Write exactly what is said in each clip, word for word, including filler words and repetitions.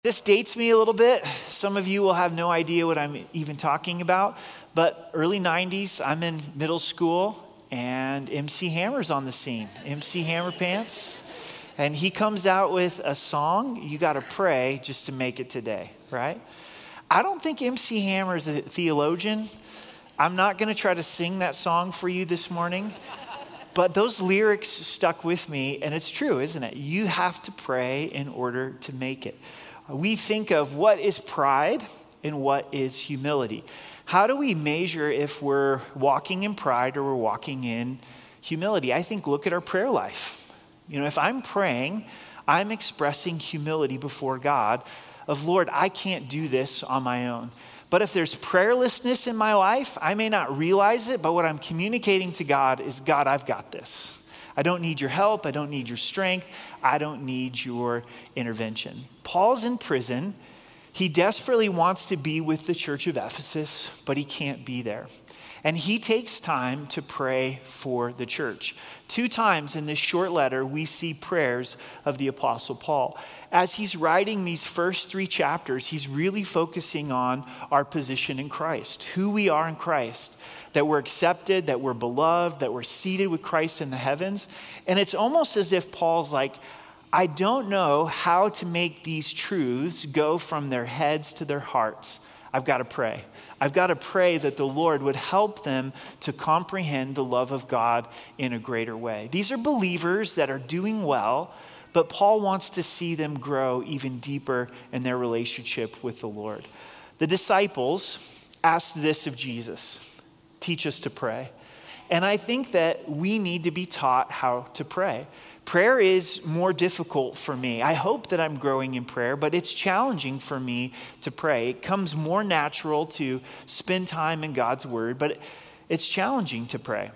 This dates me a little bit. Some of you will have no idea what I'm even talking about, but early nineties, I'm in middle school and M C Hammer's on the scene. M C Hammer Pants. And he comes out with a song, You Gotta Pray Just to Make It Today, right? I don't think M C Hammer is a theologian. I'm not gonna try to sing that song for you this morning, but those lyrics stuck with me, and it's true, isn't it? You have to pray in order to make it. We think of what is pride and what is humility. How do we measure if we're walking in pride or we're walking in humility? I think look at our prayer life. You know, if I'm praying, I'm expressing humility before God of, Lord, I can't do this on my own. But if there's prayerlessness in my life, I may not realize it, but what I'm communicating to God is, God, I've got this. I don't need your help. I don't need your strength. I don't need your intervention. Paul's in prison. He desperately wants to be with the church of Ephesus, but he can't be there. And he takes time to pray for the church. Two times in this short letter, we see prayers of the Apostle Paul. As he's writing these first three chapters, he's really focusing on our position in Christ, who we are in Christ, that we're accepted, that we're beloved, that we're seated with Christ in the heavens. And it's almost as if Paul's like, I don't know how to make these truths go from their heads to their hearts. I've got to pray. I've got to pray that the Lord would help them to comprehend the love of God in a greater way. These are believers that are doing well, but Paul wants to see them grow even deeper in their relationship with the Lord. The disciples asked this of Jesus, teach us to pray. And I think that we need to be taught how to pray. Prayer is more difficult for me. I hope that I'm growing in prayer, but it's challenging for me to pray. It comes more natural to spend time in God's word, but it's challenging to pray.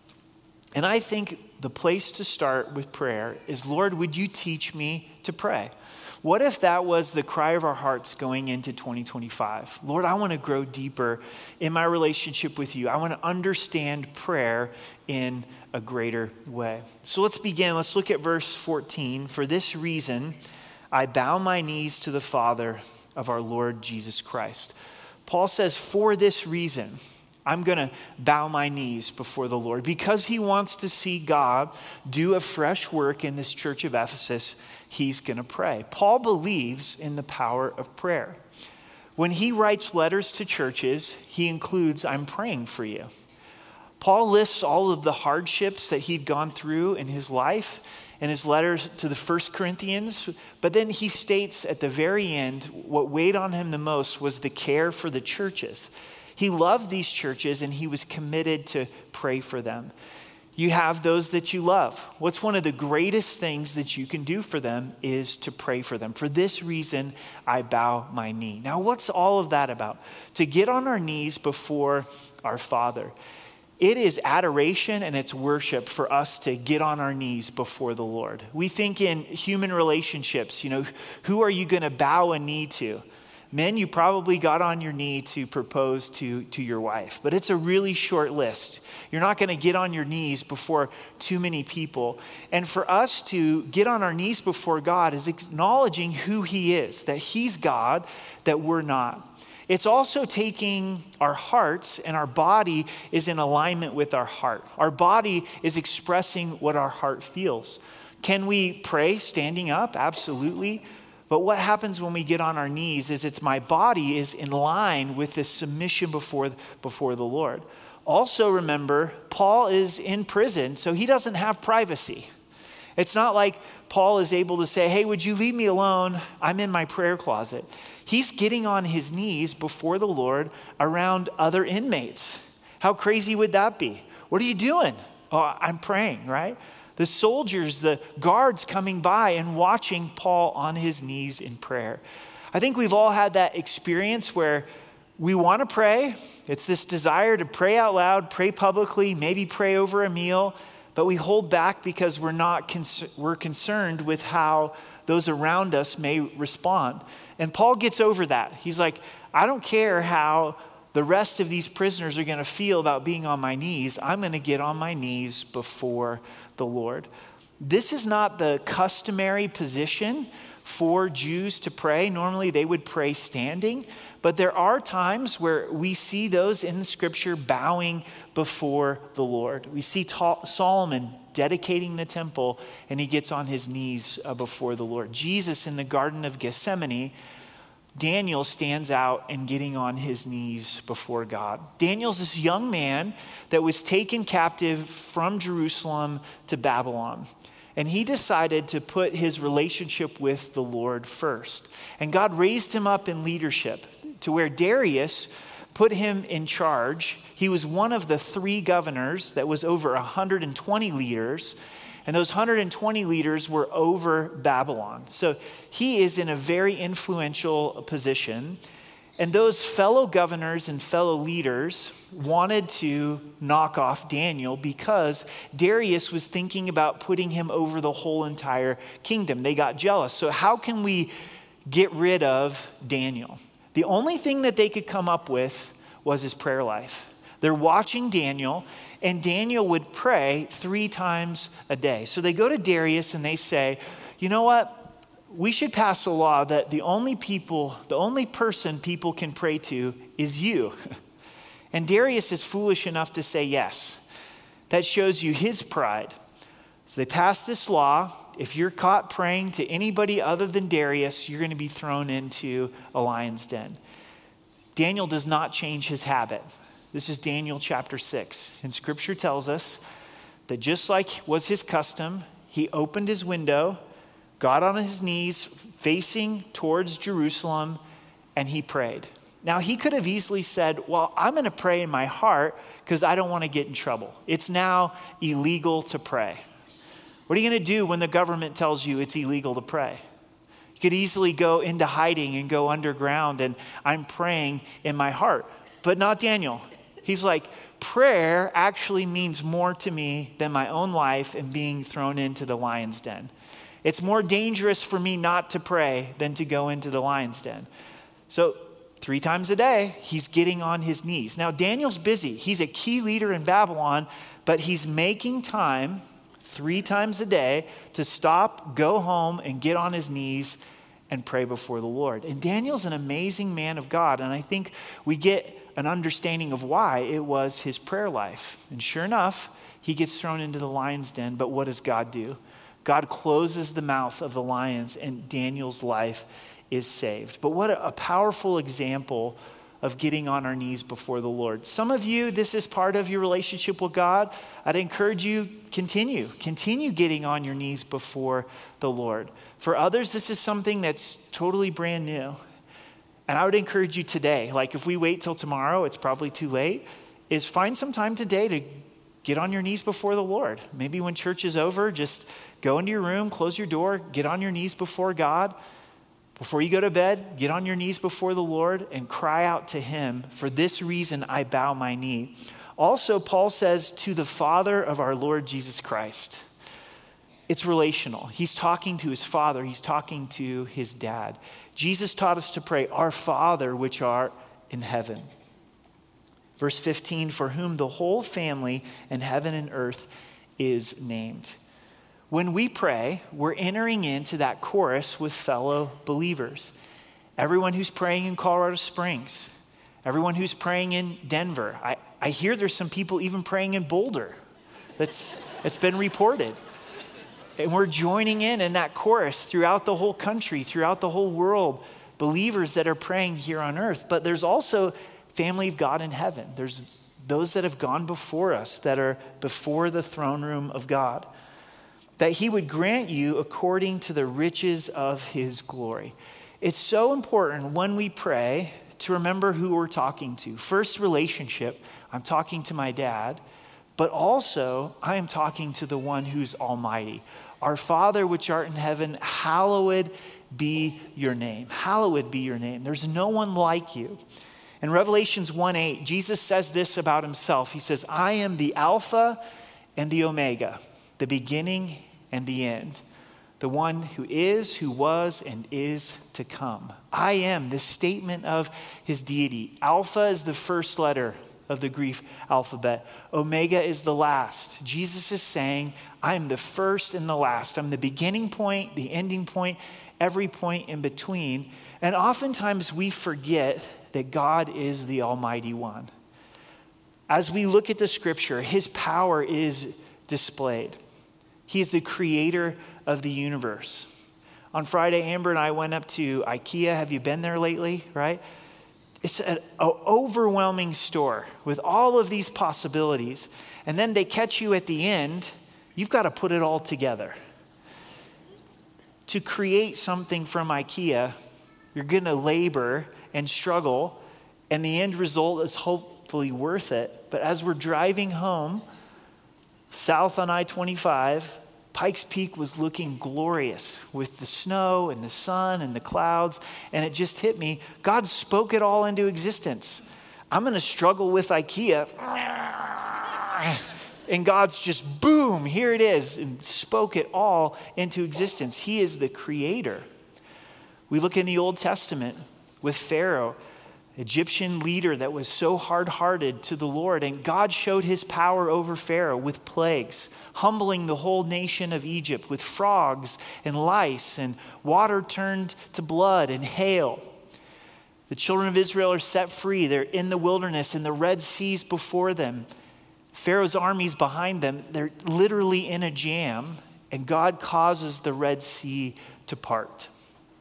And I think the place to start with prayer is, Lord, would you teach me to pray? What if that was the cry of our hearts going into twenty twenty-five? Lord, I want to grow deeper in my relationship with you. I want to understand prayer in a greater way. So let's begin. Let's look at verse fourteen. For this reason, I bow my knees to the Father of our Lord Jesus Christ. Paul says, for this reason, I'm going to bow my knees before the Lord because he wants to see God do a fresh work in this church of Ephesus. He's going to pray. Paul believes in the power of prayer. When he writes letters to churches, he includes, I'm praying for you. Paul lists all of the hardships that he'd gone through in his life in his letters to the First Corinthians, but then he states at the very end, what weighed on him the most was the care for the churches. He loved these churches and he was committed to pray for them. You have those that you love. What's one of the greatest things that you can do for them is to pray for them. For this reason, I bow my knee. Now, what's all of that about? To get on our knees before our Father. It is adoration and it's worship for us to get on our knees before the Lord. We think in human relationships, you know, who are you going to bow a knee to? Men, you probably got on your knee to propose to, to your wife, but it's a really short list. You're not going to get on your knees before too many people. And for us to get on our knees before God is acknowledging who he is, that he's God, that we're not. It's also taking our hearts, and our body is in alignment with our heart. Our body is expressing what our heart feels. Can we pray standing up? Absolutely. But what happens when we get on our knees is it's my body is in line with this submission before, before the Lord. Also remember, Paul is in prison, so he doesn't have privacy. It's not like Paul is able to say, hey, would you leave me alone? I'm in my prayer closet. He's getting on his knees before the Lord around other inmates. How crazy would that be? What are you doing? Oh, I'm praying, right? The soldiers, the guards coming by and watching Paul on his knees in prayer. I think we've all had that experience where we want to pray. It's this desire to pray out loud, pray publicly, maybe pray over a meal, but we hold back because we're not con- we're concerned with how those around us may respond. And Paul gets over that. He's like, I don't care how the rest of these prisoners are going to feel about being on my knees. I'm going to get on my knees before the Lord. This is not the customary position for Jews to pray. Normally they would pray standing, but there are times where we see those in Scripture bowing before the Lord. We see Ta- Solomon dedicating the temple, and he gets on his knees uh, before the Lord. Jesus in the Garden of Gethsemane, Daniel stands out and getting on his knees before God. Daniel's this young man that was taken captive from Jerusalem to Babylon. And he decided to put his relationship with the Lord first. And God raised him up in leadership to where Darius put him in charge. He was one of the three governors that was over one hundred twenty leaders. And those one hundred twenty leaders were over Babylon. So he is in a very influential position. And those fellow governors and fellow leaders wanted to knock off Daniel because Darius was thinking about putting him over the whole entire kingdom. They got jealous. So how can we get rid of Daniel? The only thing that they could come up with was his prayer life. They're watching Daniel, and Daniel would pray three times a day. So they go to Darius and they say, you know what? We should pass a law that the only people, the only person people can pray to is you. And Darius is foolish enough to say yes. That shows you his pride. So they pass this law. If you're caught praying to anybody other than Darius, you're going to be thrown into a lion's den. Daniel does not change his habit. This is Daniel chapter six. And Scripture tells us that just like was his custom, he opened his window, got on his knees facing towards Jerusalem, and he prayed. Now, he could have easily said, well, I'm going to pray in my heart because I don't want to get in trouble. It's now illegal to pray. What are you going to do when the government tells you it's illegal to pray? You could easily go into hiding and go underground, and I'm praying in my heart. But not Daniel. He's like, prayer actually means more to me than my own life and being thrown into the lion's den. It's more dangerous for me not to pray than to go into the lion's den. So three times a day, he's getting on his knees. Now, Daniel's busy. He's a key leader in Babylon, but he's making time three times a day to stop, go home, and get on his knees and pray before the Lord. And Daniel's an amazing man of God, and I think we get an understanding of why it was his prayer life. And sure enough, he gets thrown into the lion's den, but what does God do? God closes the mouth of the lions, and Daniel's life is saved. But what a powerful example of getting on our knees before the Lord. Some of you, this is part of your relationship with God. I'd encourage you, continue. Continue getting on your knees before the Lord. For others, this is something that's totally brand new. And I would encourage you today, like if we wait till tomorrow, it's probably too late, is find some time today to get on your knees before the Lord. Maybe when church is over, just go into your room, close your door, get on your knees before God. Before you go to bed, get on your knees before the Lord and cry out to him, for this reason I bow my knee. Also, Paul says to the Father of our Lord Jesus Christ. It's relational. He's talking to his Father. He's talking to his dad. Jesus taught us to pray, our Father which art in heaven. Verse fifteen, for whom the whole family in heaven and earth is named. When we pray, we're entering into that chorus with fellow believers. Everyone who's praying in Colorado Springs, everyone who's praying in Denver. I, I hear there's some people even praying in Boulder. That's, that's been reported. And we're joining in in that chorus throughout the whole country, throughout the whole world, believers that are praying here on earth. But there's also family of God in heaven. There's those that have gone before us, that are before the throne room of God, that he would grant you according to the riches of his glory. It's so important when we pray to remember who we're talking to. First, relationship. I'm talking to my dad, but also I am talking to the one who's almighty. Our Father which art in heaven, hallowed be your name. Hallowed be your name. There's no one like you. In Revelations one eight, Jesus says this about himself. He says, I am the Alpha and the Omega, the beginning and the end, the one who is, who was, and is to come. I am, this statement of his deity. Alpha is the first letter of the Greek alphabet. Omega is the last. Jesus is saying, I am the first and the last. I'm the beginning point, the ending point, every point in between. And oftentimes we forget that God is the Almighty One. As we look at the scripture, his power is displayed. He is the creator of the universe. On Friday, Amber and I went up to IKEA. Have you been there lately, right? It's an overwhelming store with all of these possibilities. And then they catch you at the end. You've got to put it all together. To create something from IKEA, you're going to labor and struggle, and the end result is hopefully worth it. But as we're driving home, south on I twenty-five, Pikes Peak was looking glorious with the snow and the sun and the clouds, and it just hit me. God spoke it all into existence. I'm going to struggle with IKEA, and God's just, boom, here it is, and spoke it all into existence. He is the creator. We look in the Old Testament with Pharaoh, Egyptian leader that was so hard-hearted to the Lord, and God showed his power over Pharaoh with plagues, humbling the whole nation of Egypt with frogs and lice, and water turned to blood and hail. The children of Israel are set free. They're in the wilderness, and the Red Sea's before them. Pharaoh's armies behind them. They're literally in a jam, and God causes the Red Sea to part.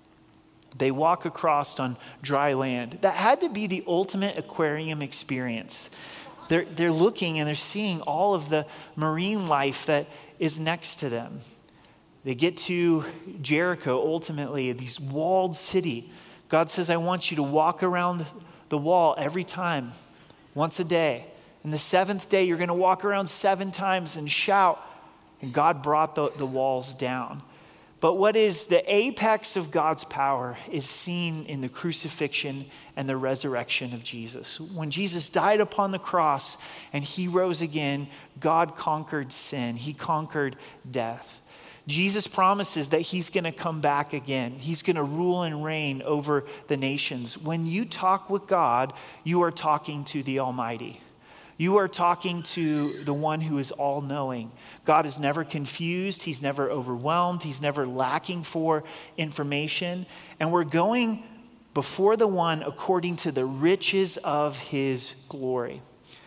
They walk across on dry land. That had to be the ultimate aquarium experience. They're, they're looking and they're seeing all of the marine life that is next to them. They get to Jericho, ultimately, this walled city. God says, I want you to walk around the wall every time, once a day. And the seventh day, you're going to walk around seven times and shout. And God brought the, the walls down. But what is the apex of God's power is seen in the crucifixion and the resurrection of Jesus. When Jesus died upon the cross and he rose again, God conquered sin. He conquered death. Jesus promises that he's going to come back again. He's going to rule and reign over the nations. When you talk with God, you are talking to the Almighty. You are talking to the one who is all-knowing. God is never confused. He's never overwhelmed. He's never lacking for information. And we're going before the one according to the riches of his glory.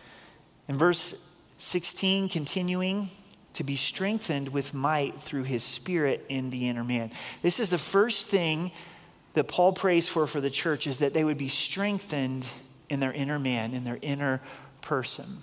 In verse sixteen, continuing, to be strengthened with might through his spirit in the inner man. This is the first thing that Paul prays for for the church, is that they would be strengthened in their inner man, in their inner person.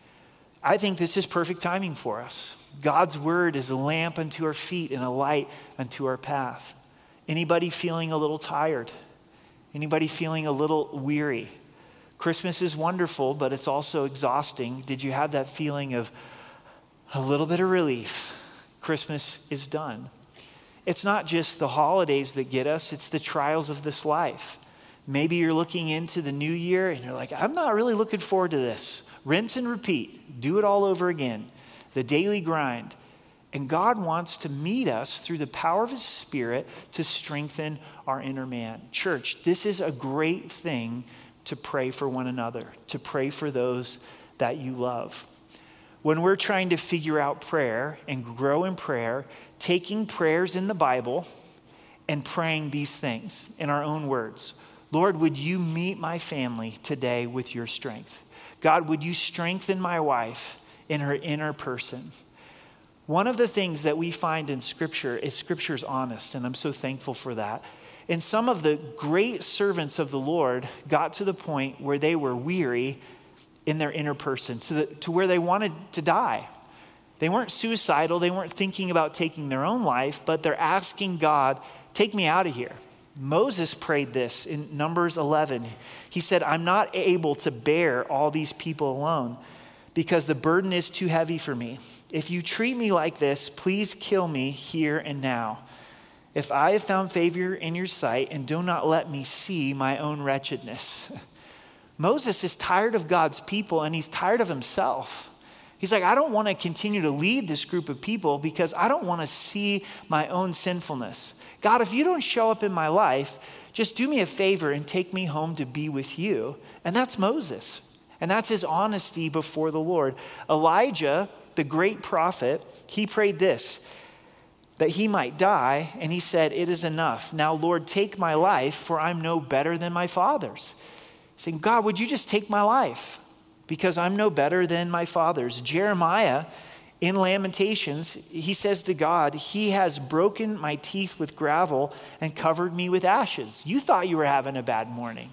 I think this is perfect timing for us. God's word is a lamp unto our feet and a light unto our path. Anybody feeling a little tired? Anybody feeling a little weary? Christmas is wonderful, but it's also exhausting. Did you have that feeling of a little bit of relief? Christmas is done. It's not just the holidays that get us, it's the trials of this life. Maybe you're looking into the new year and you're like, I'm not really looking forward to this. Rinse and repeat. Do it all over again. The daily grind. And God wants to meet us through the power of his Spirit to strengthen our inner man. Church, this is a great thing to pray for one another, to pray for those that you love. When we're trying to figure out prayer and grow in prayer, taking prayers in the Bible and praying these things in our own words. Lord, would you meet my family today with your strength? God, would you strengthen my wife in her inner person? One of the things that we find in Scripture is Scripture's honest, and I'm so thankful for that. And some of the great servants of the Lord got to the point where they were weary in their inner person, to, the, to where they wanted to die. They weren't suicidal. They weren't thinking about taking their own life, but they're asking God, take me out of here. Moses prayed this in Numbers eleven. He said, I'm not able to bear all these people alone because the burden is too heavy for me. If you treat me like this, please kill me here and now. If I have found favor in your sight, and do not let me see my own wretchedness. Moses is tired of God's people and he's tired of himself. He's like, I don't want to continue to lead this group of people because I don't want to see my own sinfulness. God, if you don't show up in my life, just do me a favor and take me home to be with you. And that's Moses. And that's his honesty before the Lord. Elijah, the great prophet, he prayed this. that he might die, and he said, "It is enough. Now, Lord, take my life, for I'm no better than my fathers." Saying, "God, would you just take my life? Because I'm no better than my fathers." Jeremiah, in Lamentations, he says to God, "He has broken my teeth with gravel and covered me with ashes." You thought you were having a bad morning.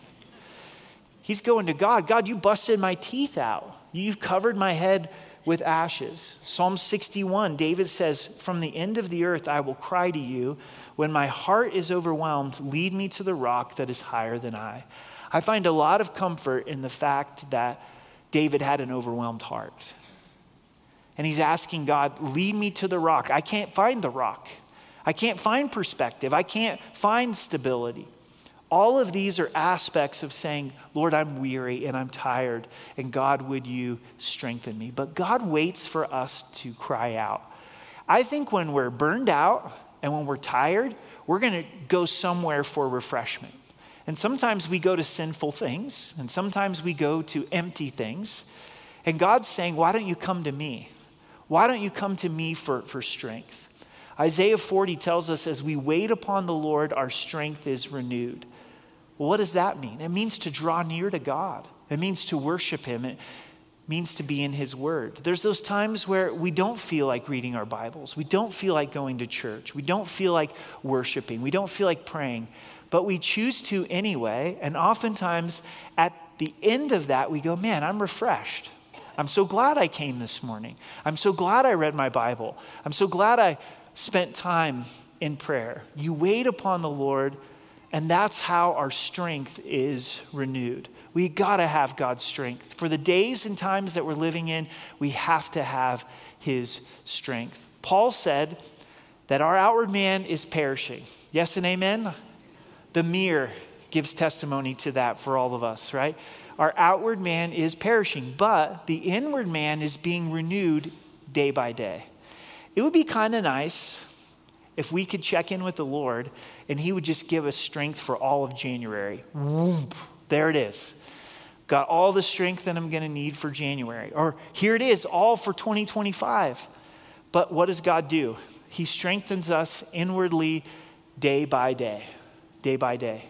He's going to God, "God, you busted my teeth out. You've covered my head with ashes." Psalm sixty-one, David says, "From the end of the earth I will cry to you. When my heart is overwhelmed, lead me to the rock that is higher than I." I find a lot of comfort in the fact that David had an overwhelmed heart. And he's asking God, lead me to the rock. I can't find the rock. I can't find perspective. I can't find stability. All of these are aspects of saying, "Lord, I'm weary and I'm tired, and God, would you strengthen me?" But God waits for us to cry out. I think when we're burned out and when we're tired, we're going to go somewhere for refreshment. And sometimes we go to sinful things, and sometimes we go to empty things. And God's saying, "Why don't you come to me? Why don't you come to me for, for strength?" Isaiah forty tells us, as we wait upon the Lord, our strength is renewed. Well, what does that mean? It means to draw near to God. It means to worship him. It means to be in his word. There's those times where we don't feel like reading our Bibles. We don't feel like going to church. We don't feel like worshiping. We don't feel like praying. But we choose to anyway. And oftentimes at the end of that, we go, "Man, I'm refreshed. I'm so glad I came this morning. I'm so glad I read my Bible. I'm so glad I spent time in prayer." You wait upon the Lord, and that's how our strength is renewed. We gotta have God's strength. For the days and times that we're living in, we have to have his strength. Paul said that our outward man is perishing. Yes and amen? The mirror gives testimony to that for all of us, right? Our outward man is perishing, but the inward man is being renewed day by day. It would be kind of nice if we could check in with the Lord and he would just give us strength for all of January. Whoop, there it is. Got all the strength that I'm going to need for January. Or here it is, all for twenty twenty-five. But what does God do? He strengthens us inwardly day by day, day by day.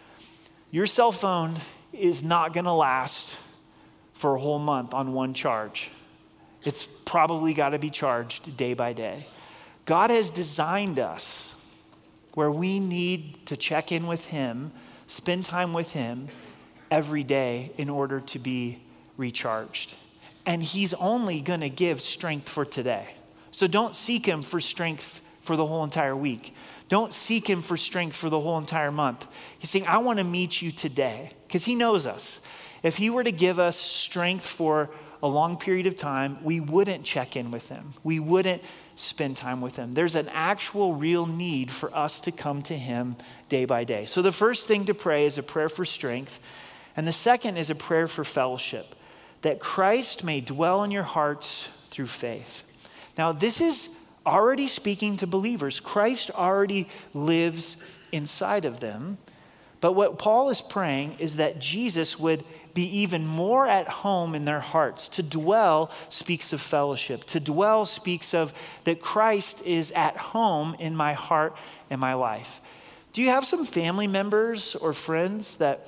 Your cell phone is not going to last for a whole month on one charge. It's probably got to be charged day by day. God has designed us where we need to check in with him, spend time with him every day in order to be recharged. And he's only going to give strength for today. So don't seek him for strength for the whole entire week. Don't seek him for strength for the whole entire month. He's saying, "I want to meet you today," because he knows us. If he were to give us strength for a long period of time, we wouldn't check in with him. We wouldn't spend time with him. There's an actual real need for us to come to him day by day. So the first thing to pray is a prayer for strength. And the second is a prayer for fellowship, that Christ may dwell in your hearts through faith. Now, this is already speaking to believers. Christ already lives inside of them. But what Paul is praying is that Jesus would be even more at home in their hearts. To dwell speaks of fellowship. To dwell speaks of that Christ is at home in my heart and my life. Do you have some family members or friends that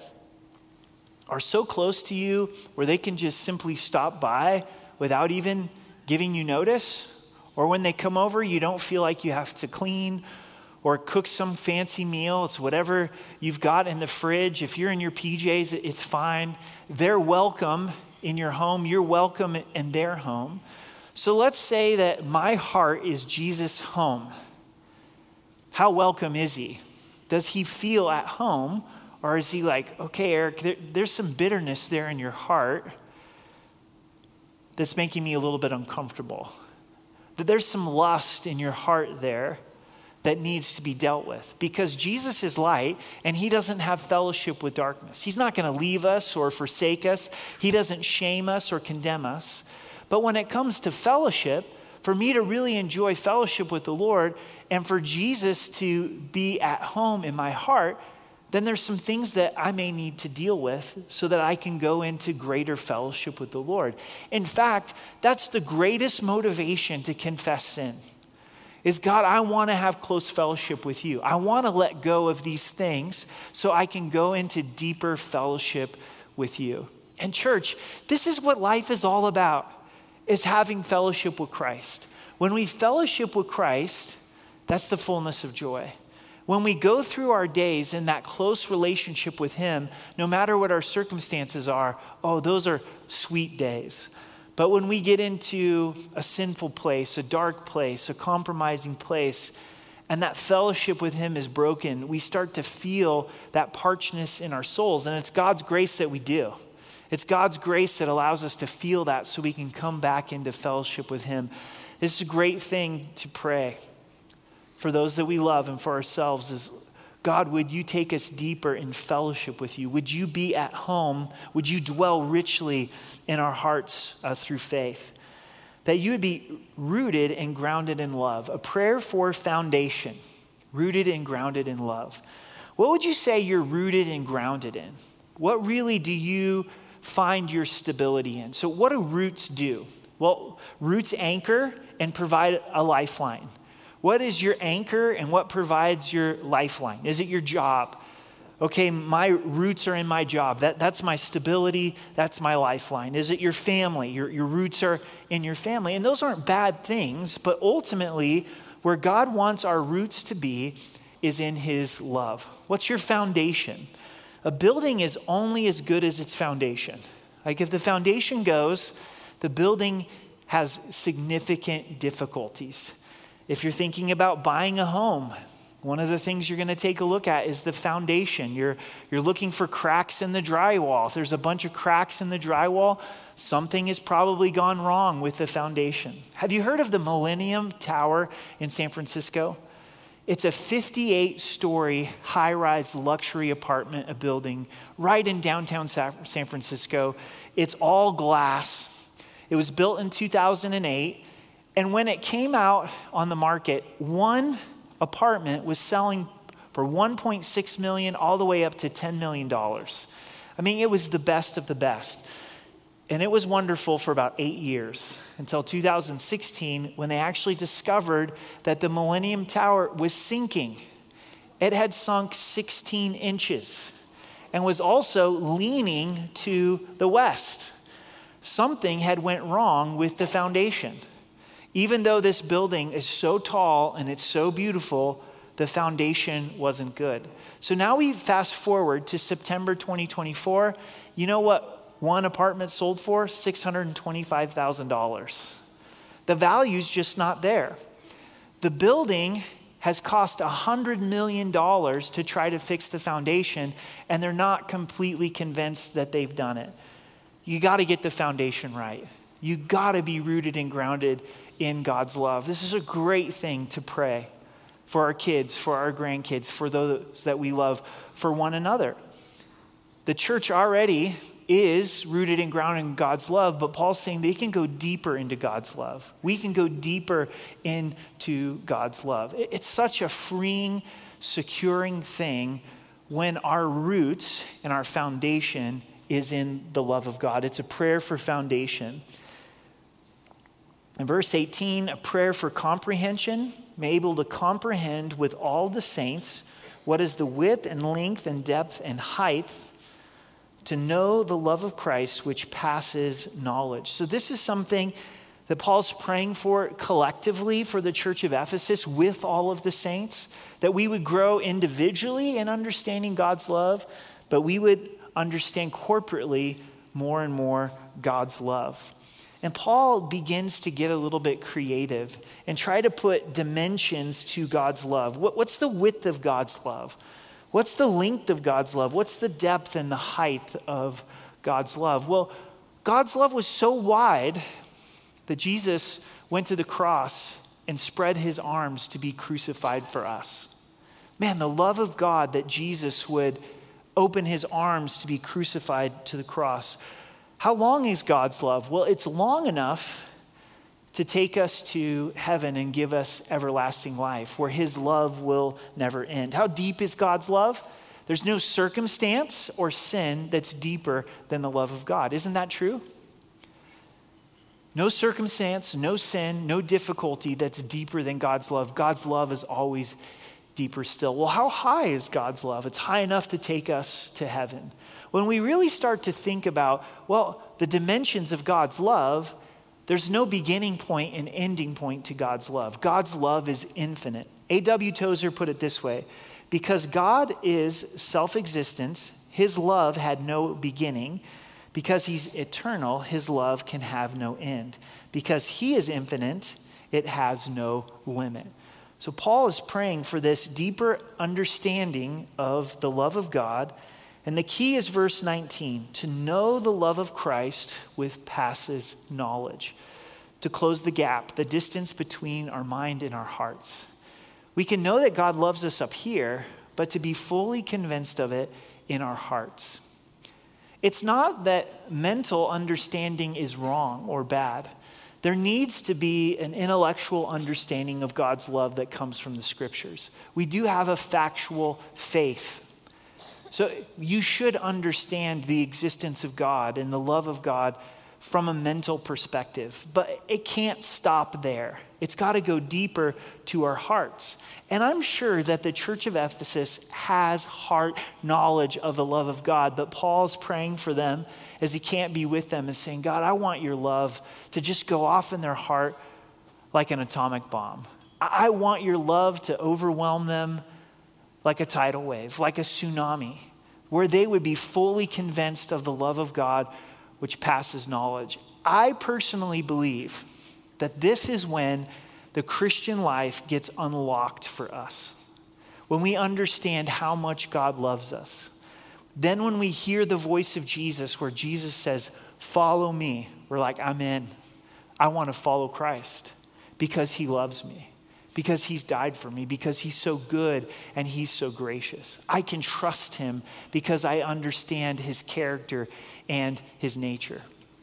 are so close to you where they can just simply stop by without even giving you notice? Or when they come over, you don't feel like you have to clean or cook some fancy meal. It's whatever you've got in the fridge. If you're in your P Js, it's fine. They're welcome in your home. You're welcome in their home. So let's say that my heart is Jesus' home. How welcome is he? Does he feel at home? Or is he like, "Okay, Eric, there, there's some bitterness there in your heart that's making me a little bit uncomfortable. That there's some lust in your heart there that needs to be dealt with." Because Jesus is light and he doesn't have fellowship with darkness. He's not going to leave us or forsake us. He doesn't shame us or condemn us. But when it comes to fellowship, for me to really enjoy fellowship with the Lord and for Jesus to be at home in my heart, then there's some things that I may need to deal with so that I can go into greater fellowship with the Lord. In fact, that's the greatest motivation to confess sin. is, God, I want to have close fellowship with you. I want to let go of these things so I can go into deeper fellowship with you. And church, this is what life is all about, is having fellowship with Christ. When we fellowship with Christ, that's the fullness of joy. When we go through our days in that close relationship with him, no matter what our circumstances are, oh, those are sweet days. But when we get into a sinful place, a dark place, a compromising place, and that fellowship with him is broken, we start to feel that parchness in our souls. And it's God's grace that we do. It's God's grace that allows us to feel that so we can come back into fellowship with him. This is a great thing to pray for those that we love and for ourselves is, God, would you take us deeper in fellowship with you? Would you be at home? Would you dwell richly in our hearts uh, through faith? That you would be rooted and grounded in love. A prayer for foundation, rooted and grounded in love. What would you say you're rooted and grounded in? What really do you find your stability in? So what do roots do? Well, roots anchor and provide a lifeline. What is your anchor and what provides your lifeline? Is it your job? Okay, my roots are in my job. That, that's my stability. That's my lifeline. Is it your family? Your, your roots are in your family. And those aren't bad things, but ultimately, where God wants our roots to be is in his love. What's your foundation? A building is only as good as its foundation. Like if the foundation goes, the building has significant difficulties. If you're thinking about buying a home, one of the things you're going to take a look at is the foundation. You're, you're looking for cracks in the drywall. If there's a bunch of cracks in the drywall, something has probably gone wrong with the foundation. Have you heard of the Millennium Tower in San Francisco? It's a fifty-eight story high-rise luxury apartment, a building right in downtown San Francisco. It's all glass. It was built in two thousand eight. And when it came out on the market, one apartment was selling for one point six million dollars all the way up to ten million dollars. I mean, it was the best of the best. And it was wonderful for about eight years until two thousand sixteen when they actually discovered that the Millennium Tower was sinking. It had sunk sixteen inches and was also leaning to the west. Something had went wrong with the foundation. Even though this building is so tall and it's so beautiful, the foundation wasn't good. So now we fast forward to September twenty twenty-four. You know what one apartment sold for? six hundred twenty-five thousand dollars. The value's just not there. The building has cost one hundred million dollars to try to fix the foundation, and they're not completely convinced that they've done it. You got to get the foundation right. You got to be rooted and grounded in God's love. This is a great thing to pray for our kids, for our grandkids, for those that we love, for one another. The church already is rooted and grounded in God's love, but Paul's saying they can go deeper into God's love. We can go deeper into God's love. It's such a freeing, securing thing when our roots and our foundation is in the love of God. It's a prayer for foundation. In verse eighteen, a prayer for comprehension, able to comprehend with all the saints what is the width and length and depth and height, to know the love of Christ which passes knowledge. So this is something that Paul's praying for collectively for the church of Ephesus with all of the saints, that we would grow individually in understanding God's love, but we would understand corporately more and more God's love. And Paul begins to get a little bit creative and try to put dimensions to God's love. What, what's the width of God's love? What's the length of God's love? What's the depth and the height of God's love? Well, God's love was so wide that Jesus went to the cross and spread his arms to be crucified for us. Man, the love of God that Jesus would open his arms to be crucified to the cross. How long is God's love? Well, it's long enough to take us to heaven and give us everlasting life, where his love will never end. How deep is God's love? There's no circumstance or sin that's deeper than the love of God. Isn't that true? No circumstance, no sin, no difficulty that's deeper than God's love. God's love is always deeper still. Well, how high is God's love? It's high enough to take us to heaven. When we really start to think about, well, the dimensions of God's love, there's no beginning point and ending point to God's love. God's love is infinite. A W Tozer put it this way: because God is self-existence, his love had no beginning. Because he's eternal, his love can have no end. Because he is infinite, it has no limit. So Paul is praying for this deeper understanding of the love of God. And the key is verse nineteen, to know the love of Christ with passes knowledge. To close the gap, the distance between our mind and our hearts. We can know that God loves us up here, but to be fully convinced of it in our hearts. It's not that mental understanding is wrong or bad. There needs to be an intellectual understanding of God's love that comes from the scriptures. We do have a factual faith. So you should understand the existence of God and the love of God from a mental perspective, but it can't stop there. It's got to go deeper to our hearts. And I'm sure that the church of Ephesus has heart knowledge of the love of God, but Paul's praying for them as he can't be with them and saying, God, I want your love to just go off in their heart like an atomic bomb. I want your love to overwhelm them like a tidal wave, like a tsunami, where they would be fully convinced of the love of God which passes knowledge. I personally believe that this is when the Christian life gets unlocked for us. When we understand how much God loves us. Then when we hear the voice of Jesus, where Jesus says, follow me, we're like, I'm in. I want to follow Christ because he loves me, because he's died for me, because he's so good and he's so gracious. I can trust him because I understand his character and his nature.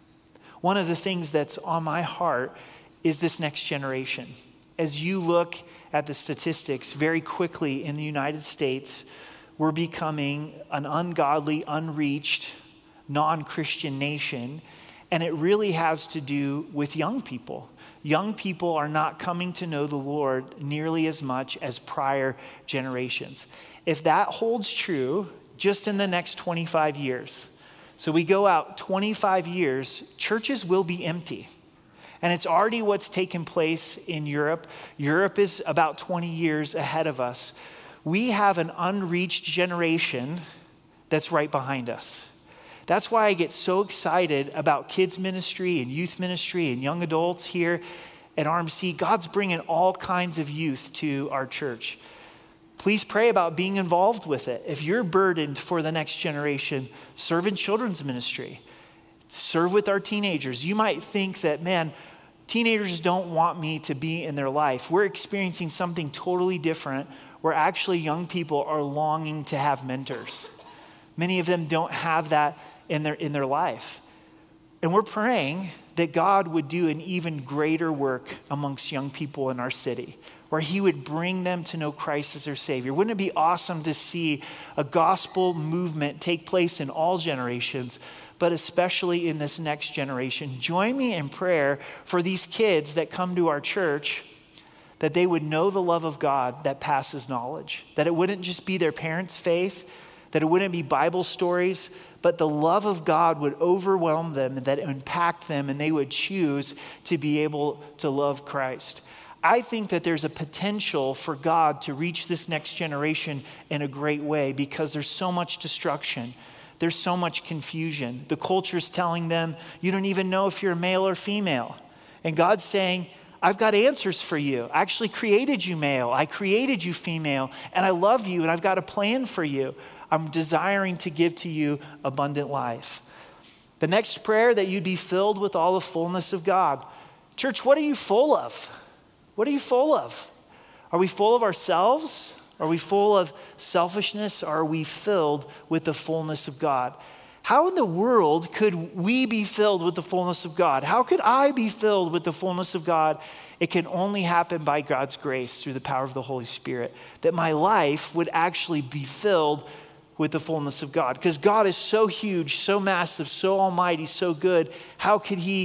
One of the things that's on my heart is this next generation. As you look at the statistics, very quickly in the United States, we're becoming an ungodly, unreached, non-Christian nation, and it really has to do with young people. Young people are not coming to know the Lord nearly as much as prior generations. If that holds true, just in the next twenty-five years, so we go out twenty-five years, churches will be empty. And it's already what's taken place in Europe. Europe is about twenty years ahead of us. We have an unreached generation that's right behind us. That's why I get so excited about kids ministry and youth ministry and young adults here at R M C. God's bringing all kinds of youth to our church. Please pray about being involved with it. If you're burdened for the next generation, serve in children's ministry. Serve with our teenagers. You might think that, man, teenagers don't want me to be in their life. We're experiencing something totally different where actually young people are longing to have mentors. Many of them don't have that in their in their life. And we're praying that God would do an even greater work amongst young people in our city, where he would bring them to know Christ as their Savior. Wouldn't it be awesome to see a gospel movement take place in all generations, but especially in this next generation? Join me in prayer for these kids that come to our church, that they would know the love of God that passes knowledge, that it wouldn't just be their parents' faith, that it wouldn't be Bible stories, but the love of God would overwhelm them and that it impact them, and they would choose to be able to love Christ. I think that there's a potential for God to reach this next generation in a great way because there's so much destruction. There's so much confusion. The culture's telling them, you don't even know if you're male or female. And God's saying, I've got answers for you. I actually created you male. I created you female. And I love you, and I've got a plan for you. I'm desiring to give to you abundant life. The next prayer, that you'd be filled with all the fullness of God. Church, what are you full of? What are you full of? Are we full of ourselves? Are we full of selfishness? Or are we filled with the fullness of God? How in the world could we be filled with the fullness of God? How could I be filled with the fullness of God? It can only happen by God's grace through the power of the Holy Spirit, that my life would actually be filled with the fullness of God. Because God is so huge, so massive, so almighty, so good. How could he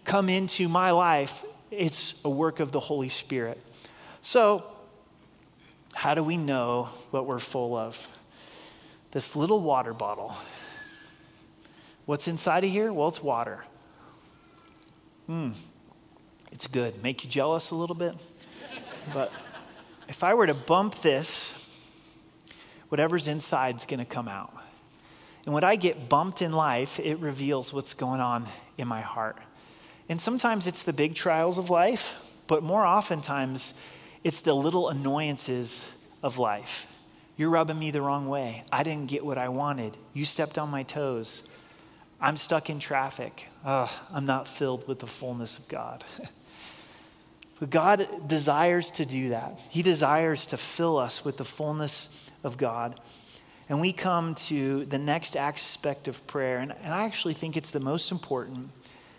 come into my life, it's a work of the Holy Spirit. So, how do we know what we're full of? This little water bottle. What's inside of here? Well, it's water. Hmm. It's good. Make you jealous a little bit? But if I were to bump this, whatever's inside is going to come out. And when I get bumped in life, it reveals what's going on in my heart. And sometimes it's the big trials of life, but more oftentimes it's the little annoyances of life. You're rubbing me the wrong way. I didn't get what I wanted. You stepped on my toes. I'm stuck in traffic. Ugh, I'm not filled with the fullness of God. But God desires to do that. He desires to fill us with the fullness of God. And we come to the next aspect of prayer, and, and I actually think it's the most important.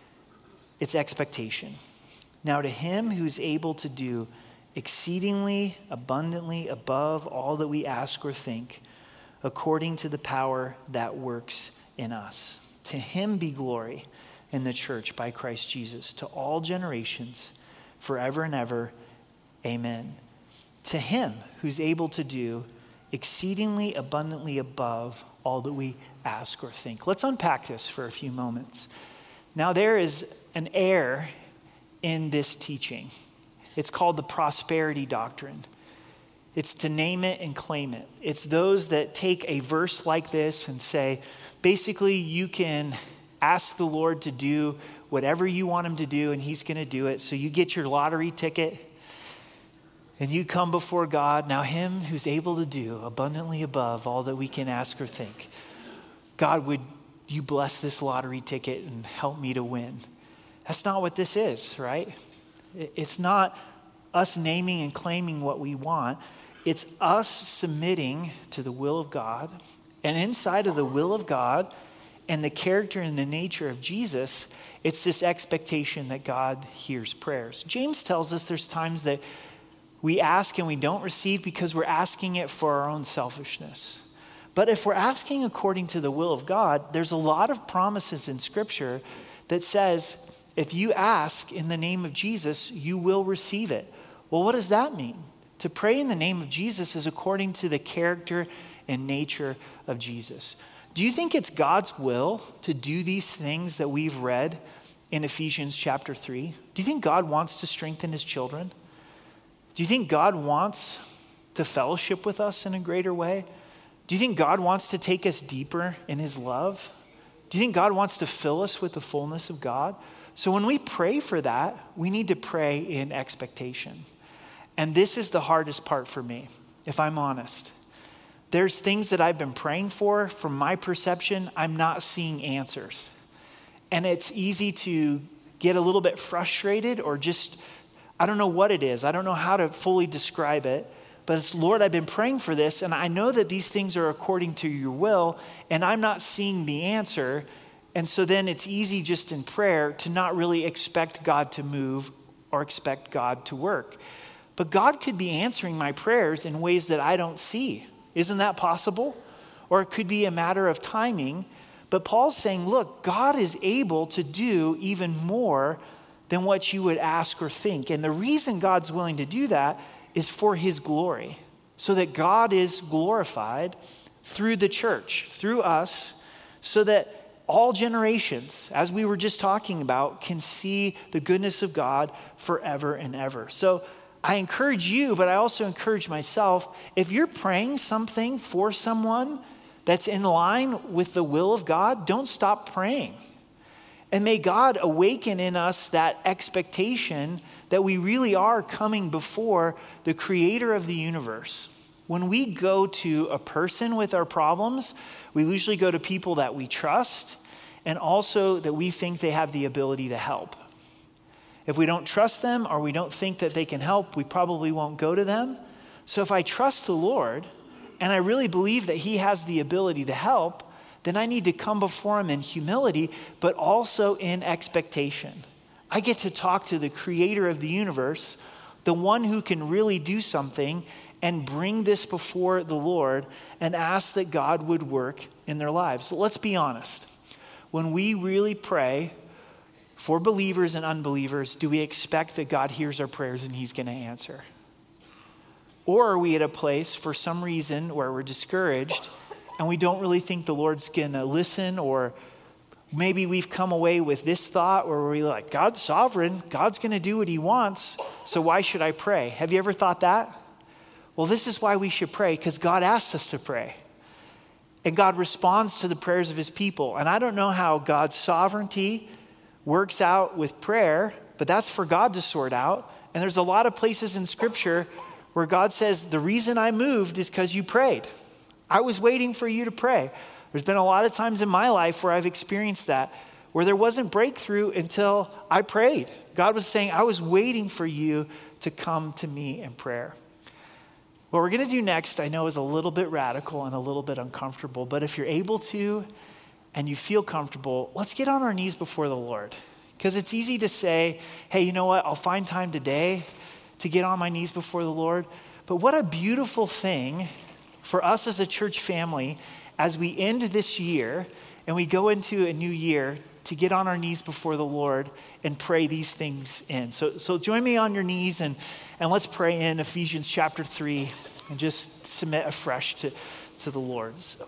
It's expectation. Now to him who's able to do exceedingly abundantly above all that we ask or think, according to the power that works in us. To him be glory in the church by Christ Jesus, to all generations, forever and ever. Amen. To him who's able to do exceedingly abundantly above all that we ask or think. Let's unpack this for a few moments. Now, there is an error in this teaching. It's called the prosperity doctrine. It's to name it and claim it. It's those that take a verse like this and say, basically, you can ask the Lord to do whatever you want him to do, and he's going to do it. So you get your lottery ticket, and you come before God. Now him who's able to do abundantly above all that we can ask or think. God, would you bless this lottery ticket and help me to win? That's not what this is, right? It's not us naming and claiming what we want. It's us submitting to the will of God. And inside of the will of God and the character and the nature of Jesus, it's this expectation that God hears prayers. James tells us there's times that we ask and we don't receive because we're asking it for our own selfishness. But if we're asking according to the will of God, there's a lot of promises in Scripture that says, if you ask in the name of Jesus, you will receive it. Well, what does that mean? To pray in the name of Jesus is according to the character and nature of Jesus. Do you think it's God's will to do these things that we've read in Ephesians chapter three? Do you think God wants to strengthen his children? Do you think God wants to fellowship with us in a greater way? Do you think God wants to take us deeper in his love? Do you think God wants to fill us with the fullness of God? So when we pray for that, we need to pray in expectation. And this is the hardest part for me, if I'm honest. There's things that I've been praying for. From my perception, I'm not seeing answers. And it's easy to get a little bit frustrated or just, I don't know what it is. I don't know how to fully describe it. But it's, Lord, I've been praying for this, and I know that these things are according to your will, and I'm not seeing the answer. And so then it's easy just in prayer to not really expect God to move or expect God to work. But God could be answering my prayers in ways that I don't see. Isn't that possible? Or it could be a matter of timing. But Paul's saying, look, God is able to do even more than what you would ask or think. And the reason God's willing to do that is for his glory, so that God is glorified through the church, through us, so that all generations, as we were just talking about, can see the goodness of God forever and ever. So I encourage you, but I also encourage myself, if you're praying something for someone that's in line with the will of God, don't stop praying. And may God awaken in us that expectation that we really are coming before the creator of the universe. When we go to a person with our problems, we usually go to people that we trust and also that we think they have the ability to help. If we don't trust them or we don't think that they can help, we probably won't go to them. So if I trust the Lord and I really believe that he has the ability to help, then I need to come before him in humility, but also in expectation. I get to talk to the creator of the universe, the one who can really do something, and bring this before the Lord and ask that God would work in their lives. So let's be honest. When we really pray for believers and unbelievers, do we expect that God hears our prayers and he's going to answer? Or are we at a place for some reason where we're discouraged and we don't really think the Lord's going to listen, or maybe we've come away with this thought where we're like, God's sovereign, God's going to do what he wants, so why should I pray? Have you ever thought that? Well, this is why we should pray, because God asks us to pray. And God responds to the prayers of his people. And I don't know how God's sovereignty works out with prayer, but that's for God to sort out. And there's a lot of places in Scripture where God says, the reason I moved is because you prayed. I was waiting for you to pray. There's been a lot of times in my life where I've experienced that, where there wasn't breakthrough until I prayed. God was saying, I was waiting for you to come to me in prayer. What we're going to do next, I know, is a little bit radical and a little bit uncomfortable, but if you're able to and you feel comfortable, let's get on our knees before the Lord. Because it's easy to say, hey, you know what, I'll find time today to get on my knees before the Lord. But what a beautiful thing for us as a church family as we end this year and we go into a new year to get on our knees before the Lord and pray these things in. So, so join me on your knees and, and let's pray in Ephesians chapter three and just submit afresh to, to the Lord. So.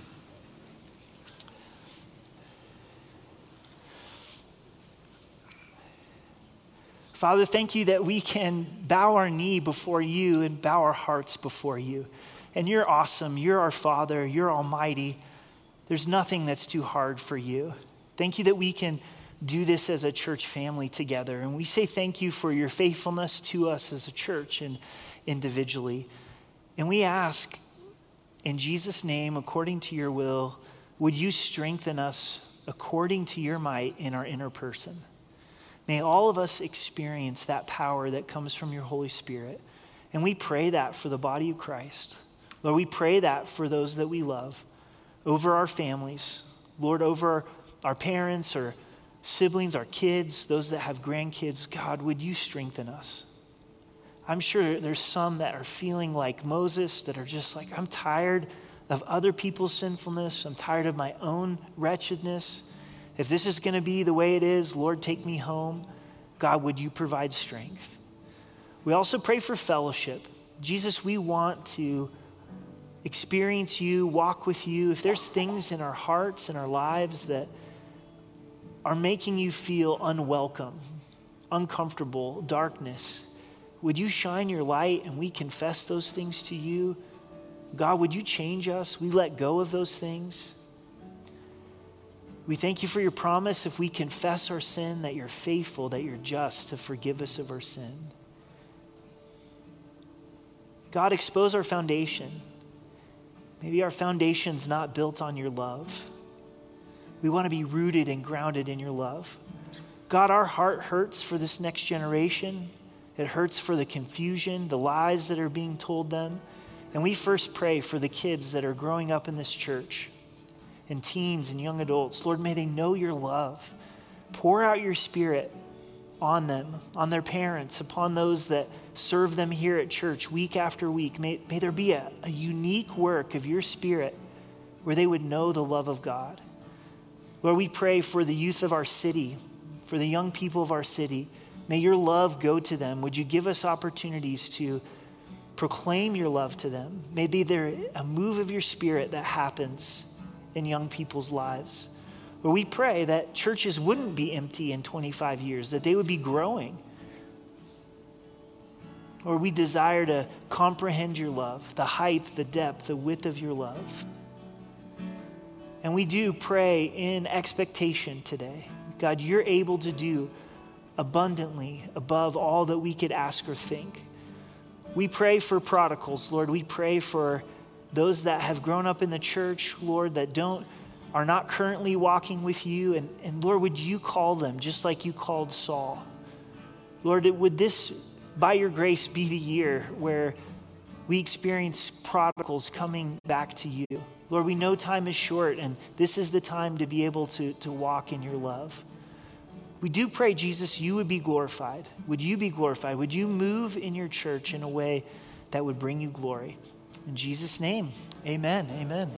Father, thank you that we can bow our knee before you and bow our hearts before you. And you're awesome. You're our Father. You're almighty. There's nothing that's too hard for you. Thank you that we can do this as a church family together. And we say thank you for your faithfulness to us as a church and individually. And we ask, in Jesus' name, according to your will, would you strengthen us according to your might in our inner person? May all of us experience that power that comes from your Holy Spirit. And we pray that for the body of Christ. Lord, we pray that for those that we love, over our families, Lord, over our parents or siblings, our kids, those that have grandkids. God, would you strengthen us? I'm sure there's some that are feeling like Moses, that are just like, I'm tired of other people's sinfulness. I'm tired of my own wretchedness. If this is going to be the way it is, Lord, take me home. God, would you provide strength? We also pray for fellowship. Jesus, we want to experience you, walk with you. If there's things in our hearts and our lives that are making you feel unwelcome, uncomfortable, darkness, would you shine your light and we confess those things to you? God, would you change us? We let go of those things. We thank you for your promise, if we confess our sin, that you're faithful, that you're just to forgive us of our sin. God, expose our foundation. Maybe our foundation's not built on your love. We want to be rooted and grounded in your love. God, our heart hurts for this next generation. It hurts for the confusion, the lies that are being told them. And we first pray for the kids that are growing up in this church, and teens and young adults. Lord, may they know your love. Pour out your Spirit on them, on their parents, upon those that serve them here at church week after week. May, may there be a, a unique work of your Spirit where they would know the love of God. Lord, we pray for the youth of our city, for the young people of our city. May your love go to them. Would you give us opportunities to proclaim your love to them? May be there a move of your Spirit that happens in young people's lives. Where we pray that churches wouldn't be empty in twenty-five years, that they would be growing. Or we desire to comprehend your love, the height, the depth, the width of your love. And we do pray in expectation today. God, you're able to do abundantly above all that we could ask or think. We pray for prodigals, Lord. We pray for those that have grown up in the church, Lord, that don't, are not currently walking with you. And, and Lord, would you call them just like you called Saul? Lord, would this, by your grace, be the year where we experience prodigals coming back to you? Lord, we know time is short, and this is the time to be able to, to walk in your love. We do pray, Jesus, you would be glorified. Would you be glorified? Would you move in your church in a way that would bring you glory? In Jesus' name, amen, amen.